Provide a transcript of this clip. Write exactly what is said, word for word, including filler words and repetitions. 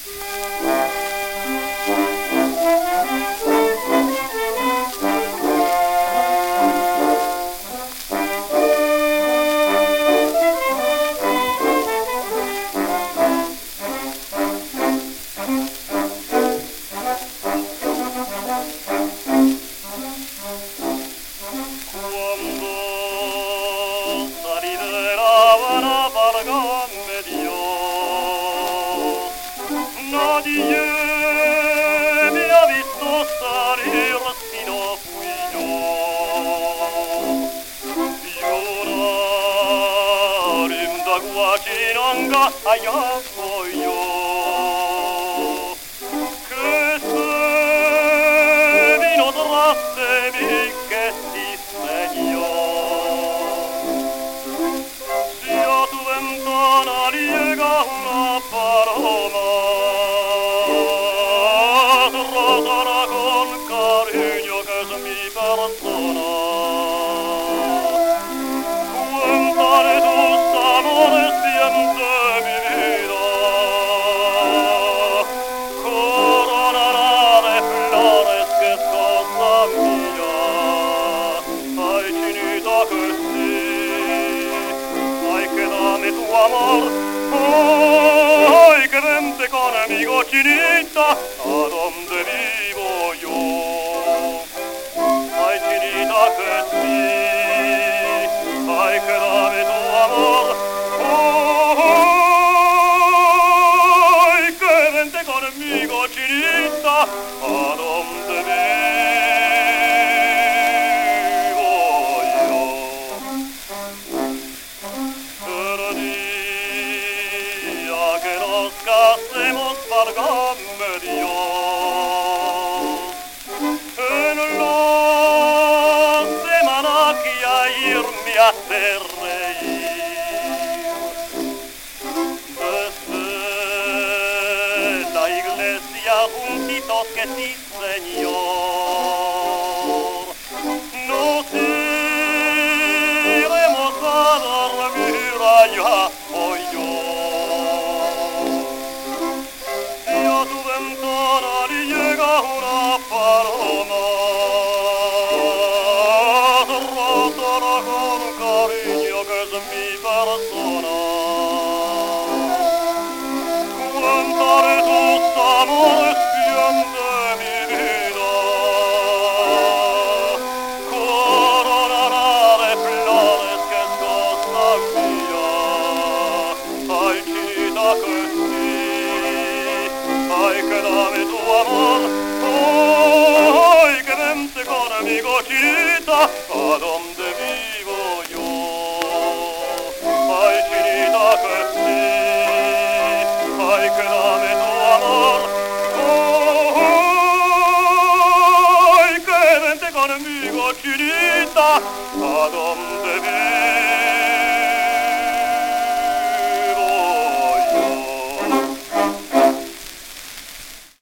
Nadie me ha visto salir sino fui yo. Llorar en la Guachinanga, allá voy yo. Que se vino tras de mí, que sí, señor. Si a tu ventana llega una paloma, rotará con cariño que es mi persona. Cuéntale tus amores bien de mi vida, coronará de flores que es cosa mía. Ay, chinita, que sí, ay, que dame tu amor. Ay, que vente conmigo, chinita, ¿a dónde vivo yo? Ay, chinita, que sí, ay, que dame tu amor. Ay, que vente conmigo, chinita, ¿a dónde vivo yo? Que nos casemos, válgame Dios, en la semana que a irme hace reír. Desde la iglesia juntitos, que sí, señor, nos iremos a dormir allá, hoy yo. A tu ventana llega una paloma, rotará con cariño que es mi persona. Cuéntale tus amores bien de mi vida, coronará de flores que es cosa mía. Ay, chinita, que sí, ay, que dame tu amor. Ay, que vente conmigo, chinita, ¿a dónde vivo yo? Ay, chinita, que sí, ay, que dame tu amor. Ay, que vente conmigo, chinita, ¿a dónde vivo